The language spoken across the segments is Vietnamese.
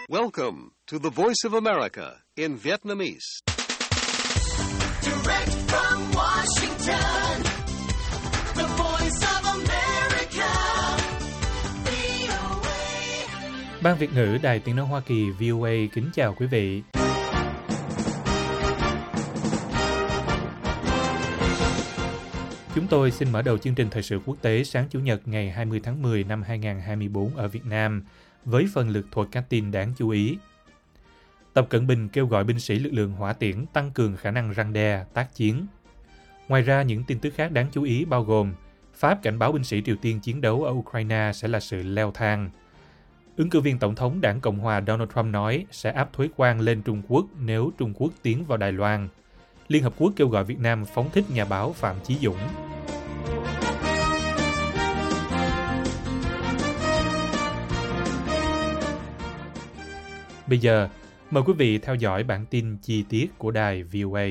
Welcome to the Voice of America in Vietnamese. Direct from Washington, the Voice of America, VOA. Ban Việt ngữ Đài Tiếng nói Hoa Kỳ VOA kính chào quý vị. Chúng tôi xin mở đầu chương trình thời sự quốc tế sáng Chủ nhật ngày 20 tháng 10 năm 2024 ở Việt Nam với phần lược thuật các tin đáng chú ý. Tập Cận Bình kêu gọi binh sĩ lực lượng hỏa tiễn tăng cường khả năng răn đe, tác chiến. Ngoài ra, những tin tức khác đáng chú ý bao gồm Pháp cảnh báo binh sĩ Triều Tiên chiến đấu ở Ukraine sẽ là sự leo thang. Ứng cử viên Tổng thống Đảng Cộng hòa Donald Trump nói sẽ áp thuế quan lên Trung Quốc nếu Trung Quốc tiến vào Đài Loan. Liên Hợp Quốc kêu gọi Việt Nam phóng thích nhà báo Phạm Chí Dũng. Bây giờ, mời quý vị theo dõi bản tin chi tiết của đài VOA.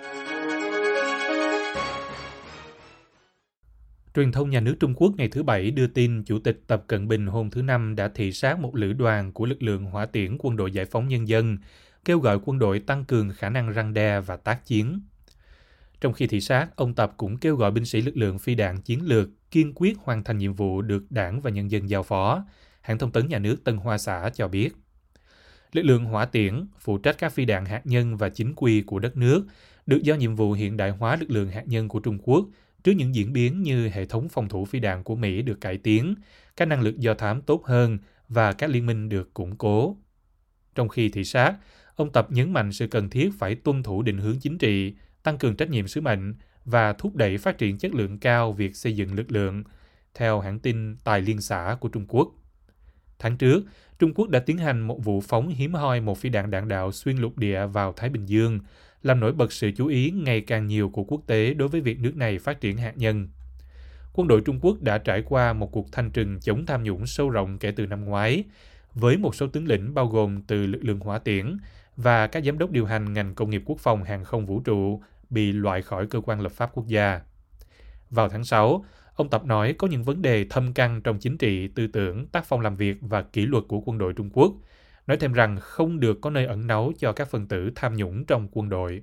Truyền thông nhà nước Trung Quốc ngày thứ Bảy đưa tin Chủ tịch Tập Cận Bình hôm thứ Năm đã thị sát một lữ đoàn của lực lượng hỏa tiễn Quân đội Giải phóng Nhân dân, kêu gọi quân đội tăng cường khả năng răn đe và tác chiến. Trong khi thị sát, ông Tập cũng kêu gọi binh sĩ lực lượng phi đạn chiến lược kiên quyết hoàn thành nhiệm vụ được Đảng và nhân dân giao phó, hãng thông tấn nhà nước Tân Hoa Xã cho biết. Lực lượng hỏa tiễn, phụ trách các phi đạn hạt nhân và chính quy của đất nước, được giao nhiệm vụ hiện đại hóa lực lượng hạt nhân của Trung Quốc trước những diễn biến như hệ thống phòng thủ phi đạn của Mỹ được cải tiến, các năng lực do thám tốt hơn và các liên minh được củng cố. Trong khi thị sát, ông Tập nhấn mạnh sự cần thiết phải tuân thủ định hướng chính trị, tăng cường trách nhiệm sứ mệnh và thúc đẩy phát triển chất lượng cao việc xây dựng lực lượng, theo hãng tin Tài Liên xã của Trung Quốc. Tháng trước, Trung Quốc đã tiến hành một vụ phóng hiếm hoi một phi đạn đạn đạo xuyên lục địa vào Thái Bình Dương, làm nổi bật sự chú ý ngày càng nhiều của quốc tế đối với việc nước này phát triển hạt nhân. Quân đội Trung Quốc đã trải qua một cuộc thanh trừng chống tham nhũng sâu rộng kể từ năm ngoái, với một số tướng lĩnh bao gồm từ lực lượng hỏa tiễn và các giám đốc điều hành ngành công nghiệp quốc phòng hàng không vũ trụ bị loại khỏi cơ quan lập pháp quốc gia. Vào tháng 6, ông Tập nói có những vấn đề thâm căn trong chính trị, tư tưởng, tác phong làm việc và kỷ luật của quân đội Trung Quốc, nói thêm rằng không được có nơi ẩn náu cho các phần tử tham nhũng trong quân đội.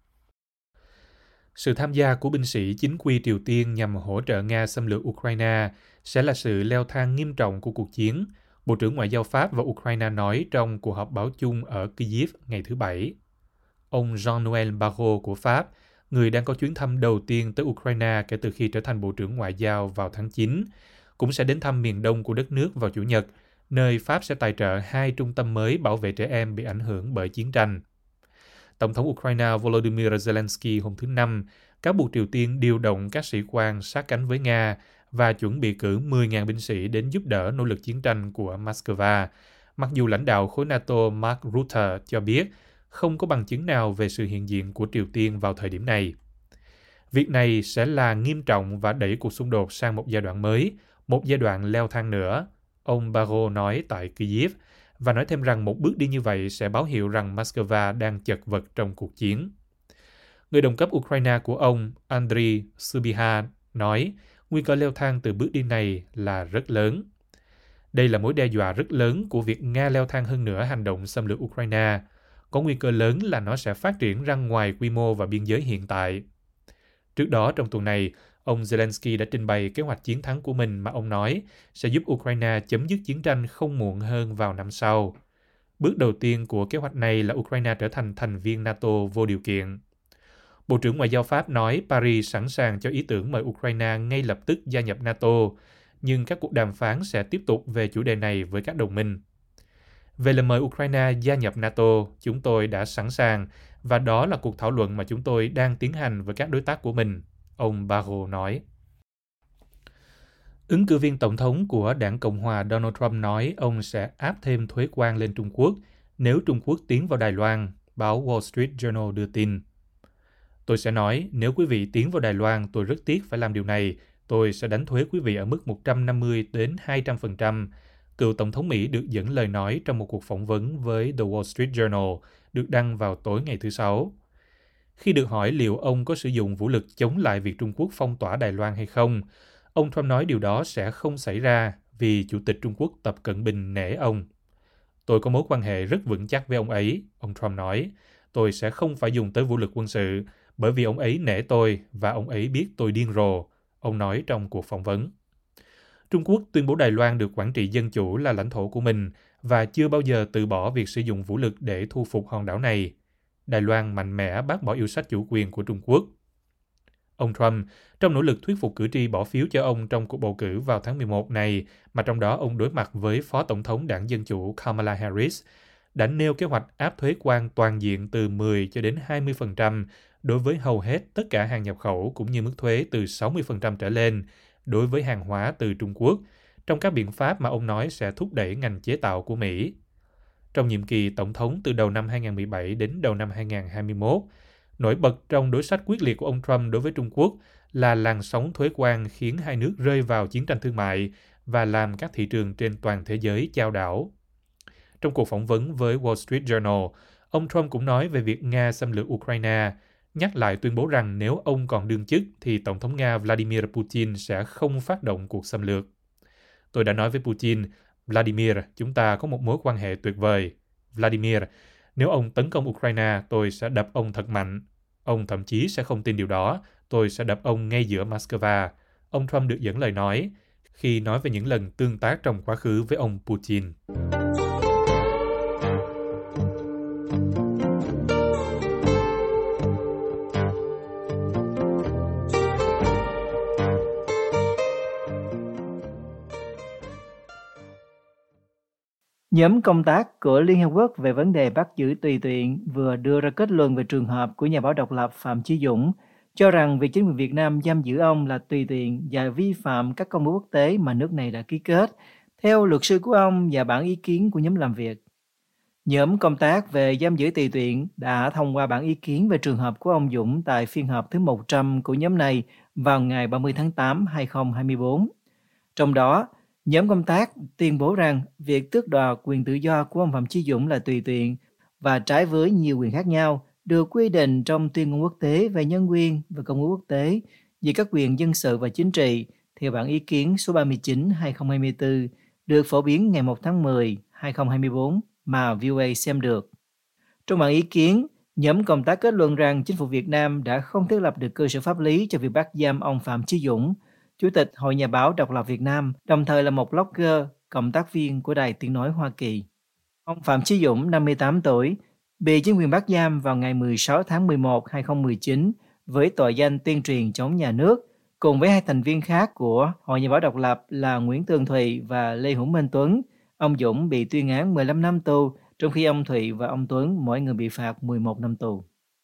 Sự tham gia của binh sĩ chính quy Triều Tiên nhằm hỗ trợ Nga xâm lược Ukraine sẽ là sự leo thang nghiêm trọng của cuộc chiến, Bộ trưởng Ngoại giao Pháp và Ukraine nói trong cuộc họp báo chung ở Kyiv ngày thứ Bảy. Ông Jean-Noël Barrot của Pháp, người đang có chuyến thăm đầu tiên tới Ukraine kể từ khi trở thành Bộ trưởng Ngoại giao vào tháng 9, cũng sẽ đến thăm miền đông của đất nước vào Chủ nhật, nơi Pháp sẽ tài trợ 2 trung tâm mới bảo vệ trẻ em bị ảnh hưởng bởi chiến tranh. Tổng thống Ukraine Volodymyr Zelensky hôm thứ Năm cáo buộc Triều Tiên điều động các sĩ quan sát cánh với Nga và chuẩn bị cử 10.000 binh sĩ đến giúp đỡ nỗ lực chiến tranh của Moscow, mặc dù lãnh đạo khối NATO Mark Rutte cho biết không có bằng chứng nào về sự hiện diện của Triều Tiên vào thời điểm này. Việc này sẽ là nghiêm trọng và đẩy cuộc xung đột sang một giai đoạn mới, một giai đoạn leo thang nữa, ông Barrot nói tại Kyiv, và nói thêm rằng một bước đi như vậy sẽ báo hiệu rằng Moscow đang chật vật trong cuộc chiến. Người đồng cấp Ukraine của ông, Andriy Sybiha, nói nguy cơ leo thang từ bước đi này là rất lớn. Đây là mối đe dọa rất lớn của việc Nga leo thang hơn nữa hành động xâm lược Ukraine. Có nguy cơ lớn là nó sẽ phát triển ra ngoài quy mô và biên giới hiện tại. Trước đó trong tuần này, ông Zelensky đã trình bày kế hoạch chiến thắng của mình mà ông nói sẽ giúp Ukraine chấm dứt chiến tranh không muộn hơn vào năm sau. Bước đầu tiên của kế hoạch này là Ukraine trở thành thành viên NATO vô điều kiện. Bộ trưởng Ngoại giao Pháp nói Paris sẵn sàng cho ý tưởng mời Ukraine ngay lập tức gia nhập NATO, nhưng các cuộc đàm phán sẽ tiếp tục về chủ đề này với các đồng minh. Về lời mời Ukraine gia nhập NATO, chúng tôi đã sẵn sàng và đó là cuộc thảo luận mà chúng tôi đang tiến hành với các đối tác của mình, ông Barrot nói. Ứng cử viên Tổng thống của Đảng Cộng hòa Donald Trump nói ông sẽ áp thêm thuế quan lên Trung Quốc nếu Trung Quốc tiến vào Đài Loan, báo Wall Street Journal đưa tin. Tôi sẽ nói, nếu quý vị tiến vào Đài Loan, tôi rất tiếc phải làm điều này, tôi sẽ đánh thuế quý vị ở mức 150 đến 200%. Cựu Tổng thống Mỹ được dẫn lời nói trong một cuộc phỏng vấn với The Wall Street Journal được đăng vào tối ngày thứ Sáu. Khi được hỏi liệu ông có sử dụng vũ lực chống lại việc Trung Quốc phong tỏa Đài Loan hay không, ông Trump nói điều đó sẽ không xảy ra vì Chủ tịch Trung Quốc Tập Cận Bình nể ông. Tôi có mối quan hệ rất vững chắc với ông ấy, ông Trump nói. Tôi sẽ không phải dùng tới vũ lực quân sự bởi vì ông ấy nể tôi và ông ấy biết tôi điên rồ, ông nói trong cuộc phỏng vấn. Trung Quốc tuyên bố Đài Loan được quản trị dân chủ là lãnh thổ của mình và chưa bao giờ từ bỏ việc sử dụng vũ lực để thu phục hòn đảo này. Đài Loan mạnh mẽ bác bỏ yêu sách chủ quyền của Trung Quốc. Ông Trump, trong nỗ lực thuyết phục cử tri bỏ phiếu cho ông trong cuộc bầu cử vào tháng 11 này, mà trong đó ông đối mặt với Phó Tổng thống Đảng Dân Chủ Kamala Harris, đã nêu kế hoạch áp thuế quan toàn diện từ 10 cho đến 20% đối với hầu hết tất cả hàng nhập khẩu cũng như mức thuế từ 60% trở lên đối với hàng hóa từ Trung Quốc, trong các biện pháp mà ông nói sẽ thúc đẩy ngành chế tạo của Mỹ. Trong nhiệm kỳ Tổng thống từ đầu năm 2017 đến đầu năm 2021, nổi bật trong đối sách quyết liệt của ông Trump đối với Trung Quốc là làn sóng thuế quan khiến hai nước rơi vào chiến tranh thương mại và làm các thị trường trên toàn thế giới chao đảo. Trong cuộc phỏng vấn với Wall Street Journal, ông Trump cũng nói về việc Nga xâm lược Ukraine, nhắc lại tuyên bố rằng nếu ông còn đương chức thì Tổng thống Nga Vladimir Putin sẽ không phát động cuộc xâm lược. Tôi đã nói với Putin, Vladimir, chúng ta có một mối quan hệ tuyệt vời. Vladimir, nếu ông tấn công Ukraine, tôi sẽ đập ông thật mạnh. Ông thậm chí sẽ không tin điều đó, tôi sẽ đập ông ngay giữa Moscow. Ông Trump được dẫn lời nói khi nói về những lần tương tác trong quá khứ với ông Putin. Nhóm công tác của Liên Hợp Quốc về vấn đề bắt giữ tùy tiện vừa đưa ra kết luận về trường hợp của nhà báo độc lập Phạm Chí Dũng, cho rằng việc chính quyền Việt Nam giam giữ ông là tùy tiện và vi phạm các công ước quốc tế mà nước này đã ký kết, theo luật sư của ông và bản ý kiến của nhóm làm việc. Nhóm công tác về giam giữ tùy tiện đã thông qua bản ý kiến về trường hợp của ông Dũng tại phiên họp thứ 100 của nhóm này vào ngày 30 tháng 8, 2024. Trong đó, nhóm công tác tuyên bố rằng việc tước đoạt quyền tự do của ông Phạm Chí Dũng là tùy tiện và trái với nhiều quyền khác nhau được quy định trong tuyên ngôn quốc tế về nhân quyền và công ước quốc tế về các quyền dân sự và chính trị theo bản ý kiến số 39/2024 được phổ biến ngày 1 tháng 10, 2024 mà VOA xem được. Trong bản ý kiến, nhóm công tác kết luận rằng chính phủ Việt Nam đã không thiết lập được cơ sở pháp lý cho việc bắt giam ông Phạm Chí Dũng, Chủ tịch Hội Nhà báo Độc lập Việt Nam, đồng thời là một blogger, cộng tác viên của Đài Tiếng Nói Hoa Kỳ. Ông Phạm Chí Dũng, 58 tuổi, bị chính quyền bắt giam vào ngày 16 tháng 11, 2019 với tội danh tuyên truyền chống nhà nước, cùng với hai thành viên khác của Hội Nhà báo Độc lập là Nguyễn Tường Thụy và Lê Hữu Minh Tuấn. Ông Dũng bị tuyên án 15 năm tù, trong khi ông Thụy và ông Tuấn mỗi người bị phạt 11 năm tù.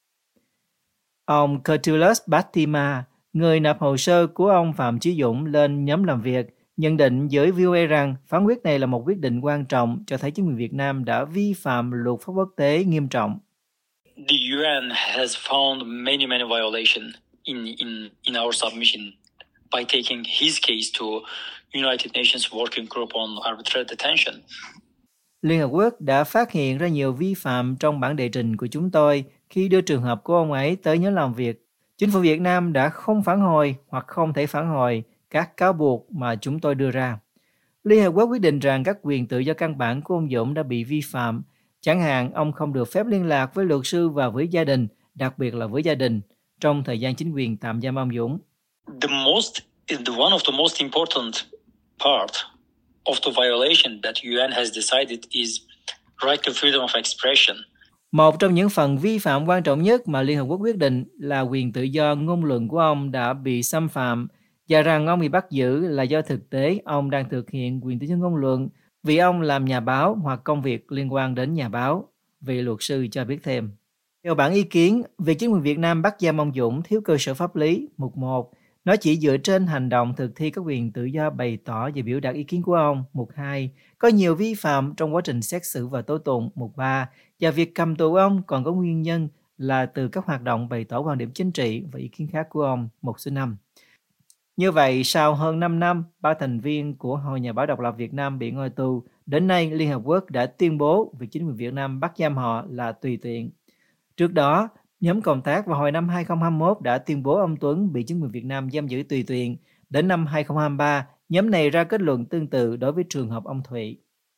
Ông Curtulus Batima, người nộp hồ sơ của ông Phạm Chí Dũng lên nhóm làm việc, nhận định với VOA rằng phán quyết này là một quyết định quan trọng cho thấy chính quyền Việt Nam đã vi phạm luật pháp quốc tế nghiêm trọng. The UN has found many violations in our submission by taking his case to United Nations Working Group on Arbitrary Detention. Liên Hợp Quốc đã phát hiện ra nhiều vi phạm trong bản đệ trình của chúng tôi khi đưa trường hợp của ông ấy tới nhóm làm việc. Chính phủ Việt Nam đã không phản hồi hoặc không thể phản hồi các cáo buộc mà chúng tôi đưa ra. Liên Hợp Quốc quyết định rằng các quyền tự do căn bản của ông Dũng đã bị vi phạm. Chẳng hạn, ông không được phép liên lạc với luật sư và với gia đình, đặc biệt là với gia đình, trong thời gian chính quyền tạm giam ông Dũng. One of the most important part of the violation that UN has decided is right to freedom of expression. Một trong những phần vi phạm quan trọng nhất mà Liên Hợp Quốc quyết định là quyền tự do ngôn luận của ông đã bị xâm phạm và rằng ông bị bắt giữ là do thực tế ông đang thực hiện quyền tự do ngôn luận vì ông làm nhà báo hoặc công việc liên quan đến nhà báo, vị luật sư cho biết thêm. Theo bản ý kiến, việc chính quyền Việt Nam bắt giam ông Dũng thiếu cơ sở pháp lý, mục 1, nó chỉ dựa trên hành động thực thi các quyền tự do bày tỏ và biểu đạt ý kiến của ông, mục 2, có nhiều vi phạm trong quá trình xét xử và tố tụng, mục 3, và việc cầm tù ông còn có nguyên nhân là từ các hoạt động bày tỏ quan điểm chính trị và ý kiến khác của ông, mục số 5. Như vậy, sau hơn 5 năm, 3 thành viên của Hội Nhà báo Độc lập Việt Nam bị ngồi tù, đến nay Liên Hợp Quốc đã tuyên bố việc chính quyền Việt Nam bắt giam họ là tùy tiện. Trước đó, nhóm công tác vào hồi năm 2021 đã tuyên bố ông Tuấn bị chính quyền Việt Nam giam giữ tùy tiện. Đến năm 2023, nhóm này ra kết luận tương tự đối với trường hợp ông Thụy.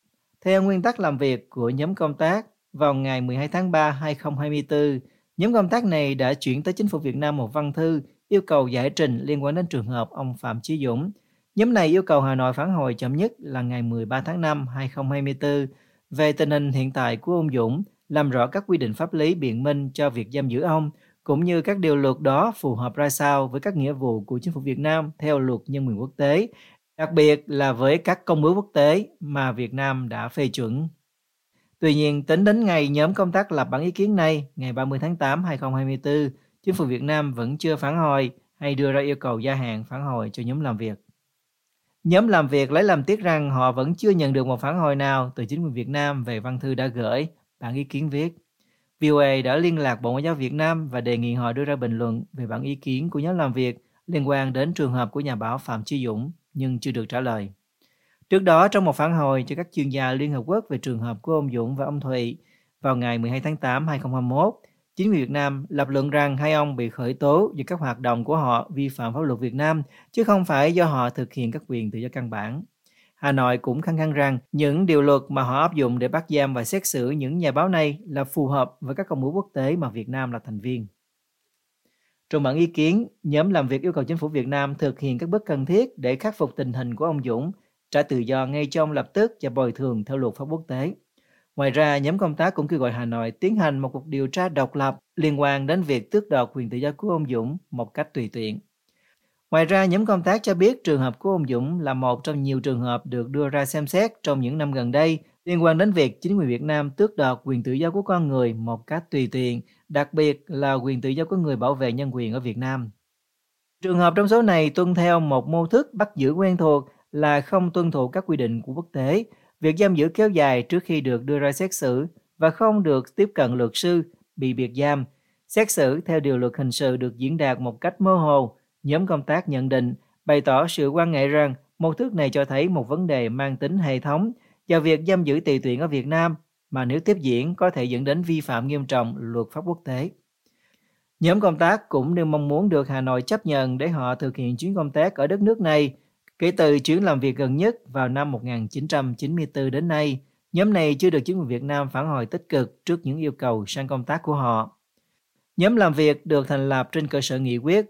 Theo nguyên tắc làm việc của nhóm công tác, vào ngày 12 tháng 3, 2024, nhóm công tác này đã chuyển tới Chính phủ Việt Nam một văn thư yêu cầu giải trình liên quan đến trường hợp ông Phạm Chí Dũng. Nhóm này yêu cầu Hà Nội phản hồi chậm nhất là ngày 13 tháng 5, 2024 về tình hình hiện tại của ông Dũng, làm rõ các quy định pháp lý biện minh cho việc giam giữ ông, cũng như các điều luật đó phù hợp ra sao với các nghĩa vụ của Chính phủ Việt Nam theo luật nhân quyền quốc tế, đặc biệt là với các công ước quốc tế mà Việt Nam đã phê chuẩn. Tuy nhiên, tính đến ngày nhóm công tác lập bản ý kiến này, ngày 30 tháng 8, 2024, Chính phủ Việt Nam vẫn chưa phản hồi hay đưa ra yêu cầu gia hạn phản hồi cho nhóm làm việc. Nhóm làm việc lấy làm tiếc rằng họ vẫn chưa nhận được một phản hồi nào từ chính quyền Việt Nam về văn thư đã gửi, bản ý kiến viết. VOA đã liên lạc Bộ Ngoại giao Việt Nam và đề nghị họ đưa ra bình luận về bản ý kiến của nhóm làm việc liên quan đến trường hợp của nhà báo Phạm Chí Dũng, nhưng chưa được trả lời. Trước đó, trong một phản hồi cho các chuyên gia Liên Hợp Quốc về trường hợp của ông Dũng và ông Thụy, vào ngày 12 tháng 8, 2021, chính quyền Việt Nam lập luận rằng hai ông bị khởi tố vì các hoạt động của họ vi phạm pháp luật Việt Nam, chứ không phải do họ thực hiện các quyền tự do căn bản. Hà Nội cũng khăng khăng rằng những điều luật mà họ áp dụng để bắt giam và xét xử những nhà báo này là phù hợp với các công ước quốc tế mà Việt Nam là thành viên. Trong bản ý kiến, nhóm làm việc yêu cầu chính phủ Việt Nam thực hiện các bước cần thiết để khắc phục tình hình của ông Dũng, trả tự do ngay trong lập tức và bồi thường theo luật pháp quốc tế. Ngoài ra, nhóm công tác cũng kêu gọi Hà Nội tiến hành một cuộc điều tra độc lập liên quan đến việc tước đoạt quyền tự do của ông Dũng một cách tùy tiện. Ngoài ra, nhóm công tác cho biết trường hợp của ông Dũng là một trong nhiều trường hợp được đưa ra xem xét trong những năm gần đây liên quan đến việc chính quyền Việt Nam tước đoạt quyền tự do của con người một cách tùy tiện, đặc biệt là quyền tự do của người bảo vệ nhân quyền ở Việt Nam. Trường hợp trong số này tuân theo một mô thức bắt giữ quen thuộc là không tuân thủ các quy định của quốc tế, việc giam giữ kéo dài trước khi được đưa ra xét xử và không được tiếp cận luật sư, bị biệt giam. Xét xử theo điều luật hình sự được diễn đạt một cách mơ hồ. Nhóm công tác nhận định, bày tỏ sự quan ngại rằng mô thức này cho thấy một vấn đề mang tính hệ thống và việc giam giữ tùy tiện ở Việt Nam mà nếu tiếp diễn có thể dẫn đến vi phạm nghiêm trọng luật pháp quốc tế. Nhóm công tác cũng đều mong muốn được Hà Nội chấp nhận để họ thực hiện chuyến công tác ở đất nước này. Kể từ chuyến làm việc gần nhất vào năm 1994 đến nay, nhóm này chưa được chính quyền Việt Nam phản hồi tích cực trước những yêu cầu sang công tác của họ. Nhóm làm việc được thành lập trên cơ sở nghị quyết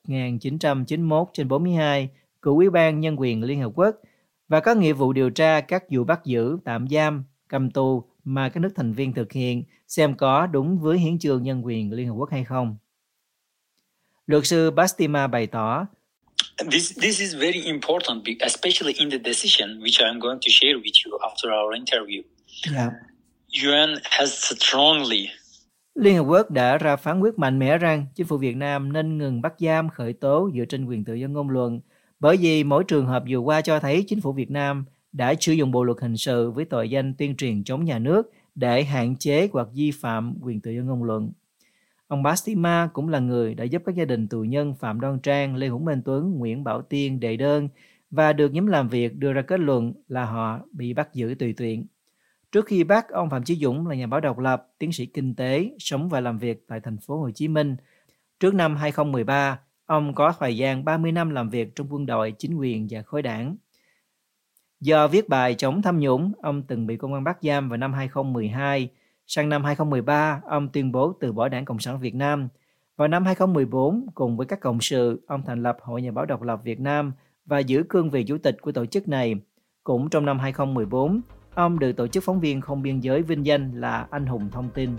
1991/42 của Ủy ban Nhân quyền Liên Hợp Quốc và có nghĩa vụ điều tra các vụ bắt giữ, tạm giam, cầm tù mà các nước thành viên thực hiện, xem có đúng với hiến chương nhân quyền Liên Hợp Quốc hay không. Luật sư Bastima bày tỏ, This is very important, especially in the decision which I am going to share with you after our interview. UN has strongly. Liên Hợp Quốc đã ra phán quyết mạnh mẽ rằng chính phủ Việt Nam nên ngừng bắt giam, khởi tố dựa trên quyền tự do ngôn luận, bởi vì mỗi trường hợp vừa qua cho thấy chính phủ Việt Nam đã sử dụng bộ luật hình sự với tội danh tuyên truyền chống nhà nước để hạn chế hoặc vi phạm quyền tự do ngôn luận. Ông Bastima cũng là người đã giúp các gia đình tù nhân Phạm Đoan Trang, Lê Hữu Minh Tuấn, Nguyễn Bảo Tiên đệ đơn và được nhóm làm việc đưa ra kết luận là họ bị bắt giữ tùy tiện. Trước khi bắt, ông Phạm Chí Dũng là nhà báo độc lập, tiến sĩ kinh tế, sống và làm việc tại thành phố Hồ Chí Minh. Trước năm 2013, ông có thời gian 30 năm làm việc trong quân đội, chính quyền và khối đảng. Do viết bài chống tham nhũng, ông từng bị công an bắt giam vào năm 2012. Sang năm 2013, ông tuyên bố từ bỏ Đảng Cộng sản Việt Nam. Vào năm 2014, cùng với các cộng sự, ông thành lập Hội Nhà báo độc lập Việt Nam và giữ cương vị chủ tịch của tổ chức này. Cũng trong năm 2014, ông được Tổ chức Phóng viên Không Biên giới vinh danh là Anh hùng thông tin.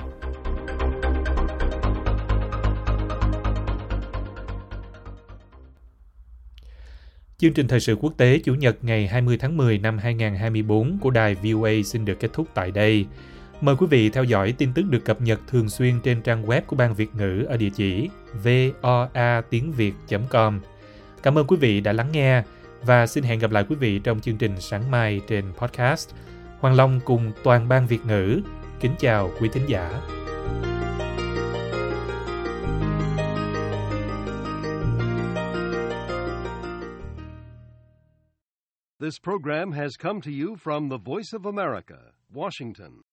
Chương trình thời sự quốc tế Chủ nhật ngày 20 tháng 10 năm 2024 của đài VOA xin được kết thúc tại đây. Mời quý vị theo dõi tin tức được cập nhật thường xuyên trên trang web của Ban Việt ngữ ở địa chỉ voatiengviet.com. Cảm ơn quý vị đã lắng nghe và xin hẹn gặp lại quý vị trong chương trình sáng mai trên podcast. Hoàng Long cùng toàn Ban Việt ngữ kính chào quý thính giả. This program has come to you from the Voice of America, Washington.